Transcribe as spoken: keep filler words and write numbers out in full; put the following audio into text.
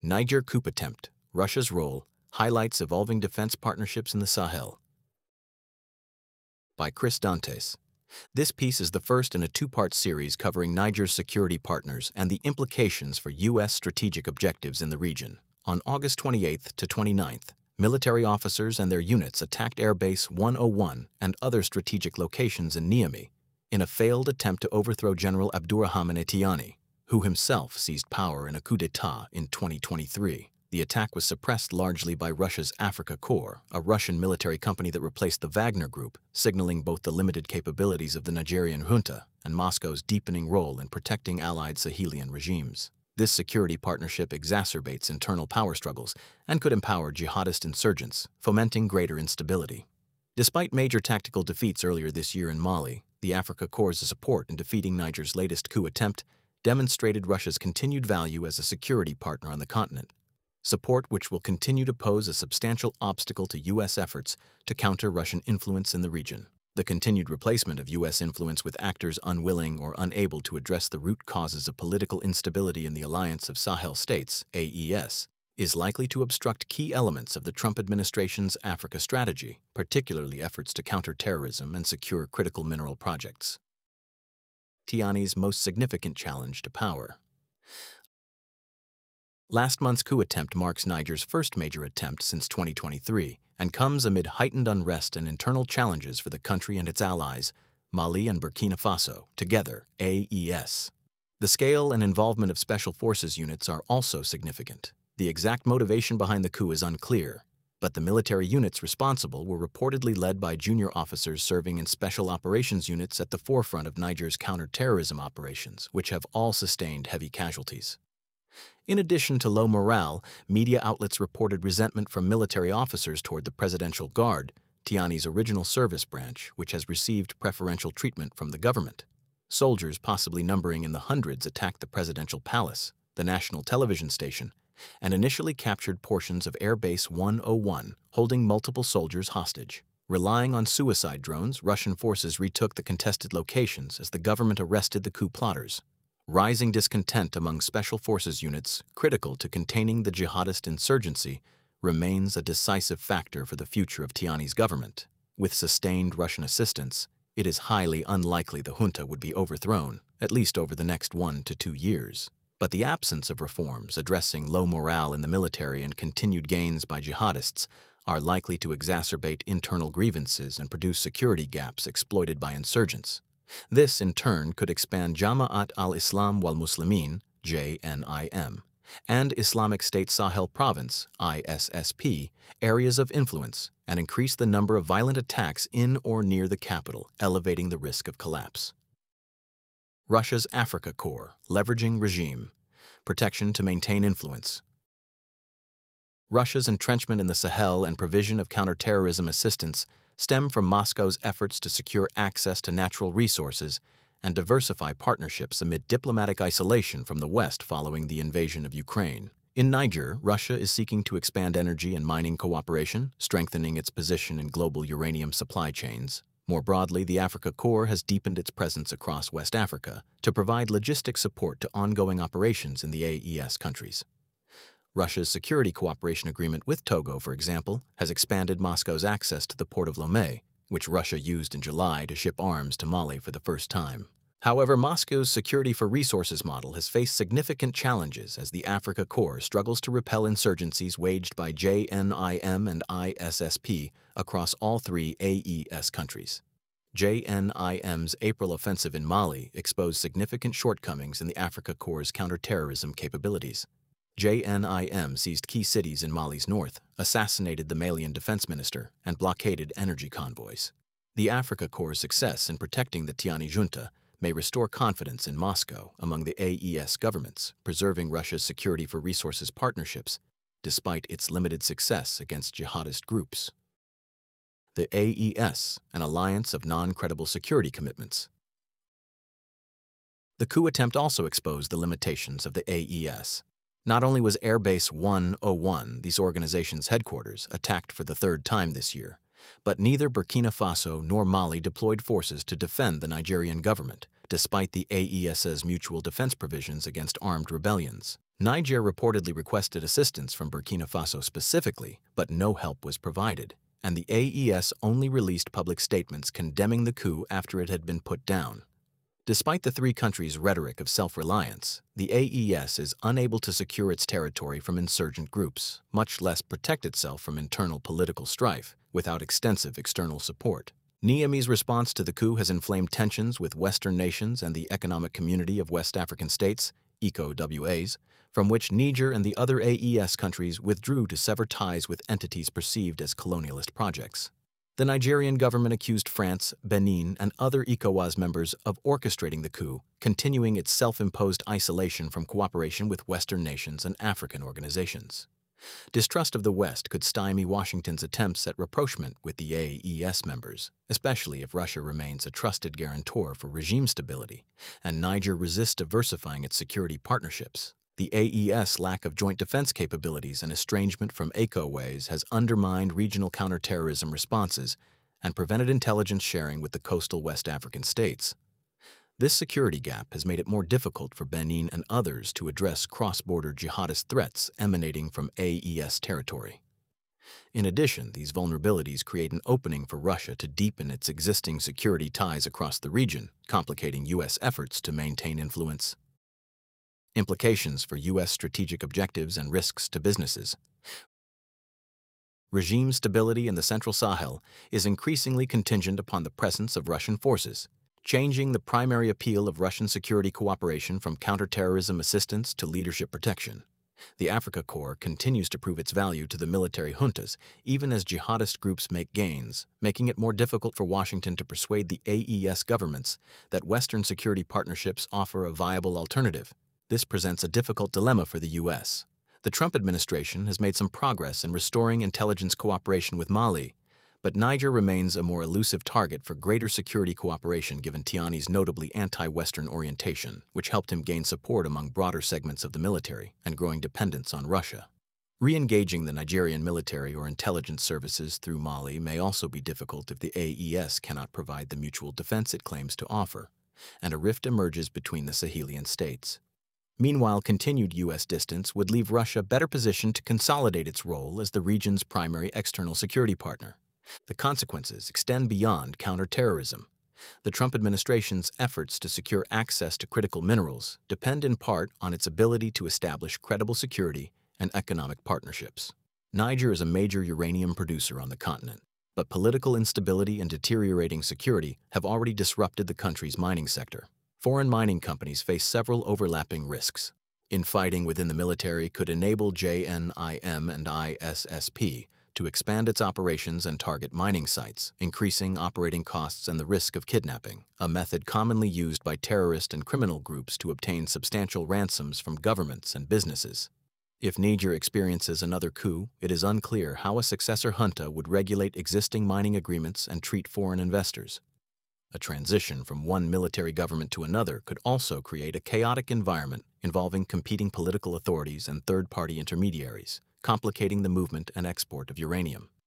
Niger coup attempt, Russia's role, highlights evolving defense partnerships in the Sahel. By Chris Dantes. This piece is the first in a two-part series covering Niger's security partners and the implications for U S strategic objectives in the region. On August twenty-eighth to twenty-ninth, military officers and their units attacked Air Base one oh one and other strategic locations in Niamey in a failed attempt to overthrow General Abdourahmane Tiani, who himself seized power in a coup d'etat in twenty twenty-three. The attack was suppressed largely by Russia's Africa Corps, a Russian military company that replaced the Wagner Group, signaling both the limited capabilities of the Nigerian junta and Moscow's deepening role in protecting allied Sahelian regimes. This security partnership exacerbates internal power struggles and could empower jihadist insurgents, fomenting greater instability. Despite major tactical defeats earlier this year in Mali, the Africa Corps' support in defeating Niger's latest coup attempt demonstrated Russia's continued value as a security partner on the continent. Support which will continue to pose a substantial obstacle to U S efforts to counter Russian influence in the region. The continued replacement of U S influence with actors unwilling or unable to address the root causes of political instability in the Alliance of Sahel States, A E S, is likely to obstruct key elements of the Trump administration's Africa strategy, particularly efforts to counter terrorism and secure critical mineral projects. Tiani's most significant challenge to power. Last month's coup attempt marks Niger's first major attempt since twenty twenty-three and comes amid heightened unrest and internal challenges for the country and its allies, Mali and Burkina Faso, together, A E S. The scale and involvement of special forces units are also significant. The exact motivation behind the coup is unclear, but the military units responsible were reportedly led by junior officers serving in special operations units at the forefront of Niger's counter-terrorism operations, which have all sustained heavy casualties. In addition to low morale, media outlets reported resentment from military officers toward the Presidential Guard, Tiani's original service branch, which has received preferential treatment from the government. Soldiers, possibly numbering in the hundreds, attacked the presidential palace, the national television station, and initially captured portions of Air Base one oh one, holding multiple soldiers hostage. Relying on suicide drones, Russian forces retook the contested locations as the government arrested the coup plotters. Rising discontent among special forces units, critical to containing the jihadist insurgency, remains a decisive factor for the future of Tiani's government. With sustained Russian assistance, it is highly unlikely the junta would be overthrown, at least over the next one to two years. But the absence of reforms addressing low morale in the military and continued gains by jihadists are likely to exacerbate internal grievances and produce security gaps exploited by insurgents. This, in turn, could expand Jama'at al-Islam wal Muslimin, J N I M, and Islamic State Sahel Province, I S S P, areas of influence and increase the number of violent attacks in or near the capital, elevating the risk of collapse. Russia's Africa Corps, leveraging regime, protection to maintain influence. Russia's entrenchment in the Sahel and provision of counterterrorism assistance stem from Moscow's efforts to secure access to natural resources and diversify partnerships amid diplomatic isolation from the West following the invasion of Ukraine. In Niger, Russia is seeking to expand energy and mining cooperation, strengthening its position in global uranium supply chains. More broadly, the Africa Corps has deepened its presence across West Africa to provide logistic support to ongoing operations in the A E S countries. Russia's security cooperation agreement with Togo, for example, has expanded Moscow's access to the port of Lomé, which Russia used in July to ship arms to Mali for the first time. However, Moscow's security for resources model has faced significant challenges as the Africa Corps struggles to repel insurgencies waged by J N I M and I S S P across all three A E S countries. J N I M's April offensive in Mali exposed significant shortcomings in the Africa Corps' counterterrorism capabilities. J N I M seized key cities in Mali's north, assassinated the Malian defense minister, and blockaded energy convoys. The Africa Corps' success in protecting the Tiani junta may restore confidence in Moscow among the A E S governments, preserving Russia's security for resources partnerships, despite its limited success against jihadist groups. The A E S, an alliance of non-credible security commitments. The coup attempt also exposed the limitations of the A E S. Not only was Air Base one oh one, this organization's headquarters, attacked for the third time this year, but neither Burkina Faso nor Mali deployed forces to defend the Nigerian government, despite the A E S's mutual defense provisions against armed rebellions. Niger reportedly requested assistance from Burkina Faso specifically, but no help was provided, and the A E S only released public statements condemning the coup after it had been put down. Despite the three countries' rhetoric of self-reliance, the A E S is unable to secure its territory from insurgent groups, much less protect itself from internal political strife, without extensive external support. Niamey's response to the coup has inflamed tensions with Western nations and the Economic Community of West African States, E C O W As, from which Niger and the other A E S countries withdrew to sever ties with entities perceived as colonialist projects. The Nigerian government accused France, Benin, and other ECOWAS members of orchestrating the coup, continuing its self-imposed isolation from cooperation with Western nations and African organizations. Distrust of the West could stymie Washington's attempts at rapprochement with the A E S members, especially if Russia remains a trusted guarantor for regime stability, and Niger resists diversifying its security partnerships. The A E S lack of joint defense capabilities and estrangement from ECOWAS has undermined regional counterterrorism responses and prevented intelligence sharing with the coastal West African states. This security gap has made it more difficult for Benin and others to address cross-border jihadist threats emanating from A E S territory. In addition, these vulnerabilities create an opening for Russia to deepen its existing security ties across the region, complicating U S efforts to maintain influence. Implications for U S strategic objectives and risks to businesses. Regime stability in the Central Sahel is increasingly contingent upon the presence of Russian forces, changing the primary appeal of Russian security cooperation from counterterrorism assistance to leadership protection. The Africa Corps continues to prove its value to the military juntas, even as jihadist groups make gains, making it more difficult for Washington to persuade the A E S governments that Western security partnerships offer a viable alternative. This presents a difficult dilemma for the U S. The Trump administration has made some progress in restoring intelligence cooperation with Mali, but Niger remains a more elusive target for greater security cooperation given Tiani's notably anti-Western orientation, which helped him gain support among broader segments of the military and growing dependence on Russia. Re-engaging the Nigerian military or intelligence services through Mali may also be difficult if the A E S cannot provide the mutual defense it claims to offer, and a rift emerges between the Sahelian states. Meanwhile, continued U S distance would leave Russia better positioned to consolidate its role as the region's primary external security partner. The consequences extend beyond counterterrorism. The Trump administration's efforts to secure access to critical minerals depend in part on its ability to establish credible security and economic partnerships. Niger is a major uranium producer on the continent, but political instability and deteriorating security have already disrupted the country's mining sector. Foreign mining companies face several overlapping risks. Infighting within the military could enable J N I M and I S S P to expand its operations and target mining sites, increasing operating costs and the risk of kidnapping, a method commonly used by terrorist and criminal groups to obtain substantial ransoms from governments and businesses. If Niger experiences another coup, it is unclear how a successor junta would regulate existing mining agreements and treat foreign investors. A transition from one military government to another could also create a chaotic environment involving competing political authorities and third-party intermediaries, complicating the movement and export of uranium.